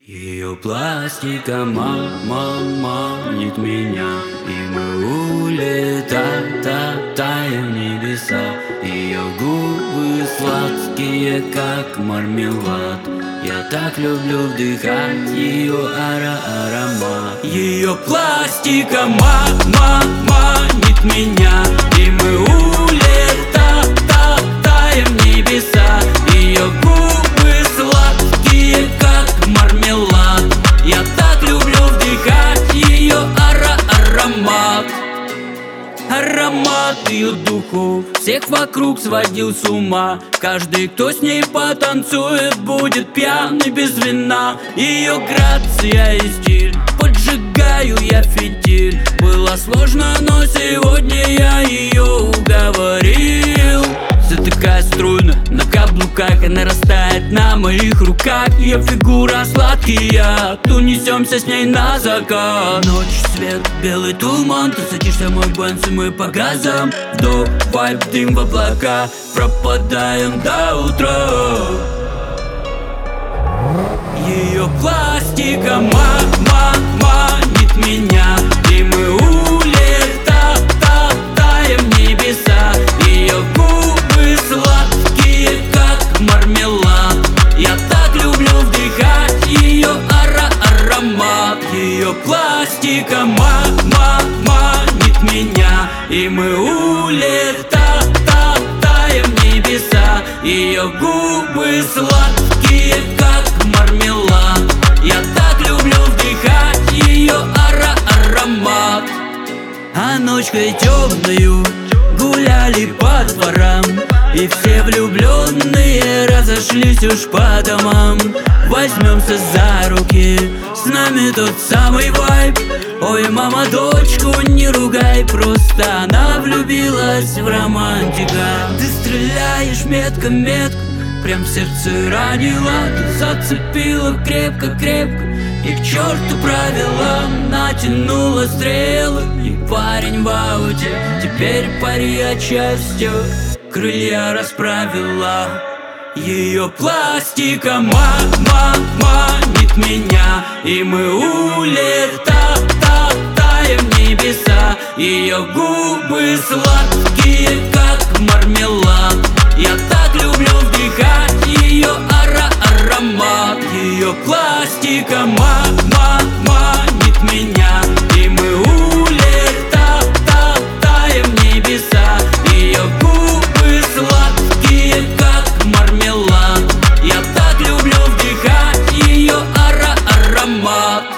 Ее пластика манит меня, и мы улетаем в небеса. Ее губы сладкие, как мармелад. Я так люблю вдыхать ее аромат. Ее пластика манит меня, и мы улетаем в небеса. Ее губы сладкие, как мармелад. Я так люблю вдыхать ее аромат. Аромат ее духов всех вокруг сводил с ума. Каждый, кто с ней потанцует, будет пьяный без вина. Ее грация и стиль, поджигаю я фитиль. Было сложно, но сегодня я ее уговорил. Вся такая стройная, на каблуках, она растает на моих руках. Ее фигура сладкая, унесемся с ней на закат. Ночь, свет, белый туман, ты садишься в мой бенз, и мы по газам. Вдох, вайб, дым в облака, пропадаем до утра. Ее пластика манит меня, и мы улетаем в небеса. Ее губы сладкие, как мармелад. Я так люблю вдыхать ее аромат. Ее пластика манит меня, и мы улетаем в небеса. Ее губы сладкие, как мармелад. Я так люблю вдыхать ее аромат. А ночкой темною гуляли по дворам, и все влюбленные разошлись уж по домам. Возьмемся за руки, с нами тот самый вайб. Ой, мама, дочку не ругай, просто она влюбилась в романтика. Ты стреляешь метко, прям в сердце ранила. Ты зацепила крепко, и к черту правила натянула стрелы. И парень в ауте теперь паря частью крылья расправила. Ее пластика манит меня, и мы улетаем в небеса. Ее губы сладкие, как мармелад. Я так люблю вдыхать ее аромат. Ее пластика манит меня, и мы улетаем в небеса. Ее губы сладкие, как мармелад. Я так люблю вдыхать ее аромат.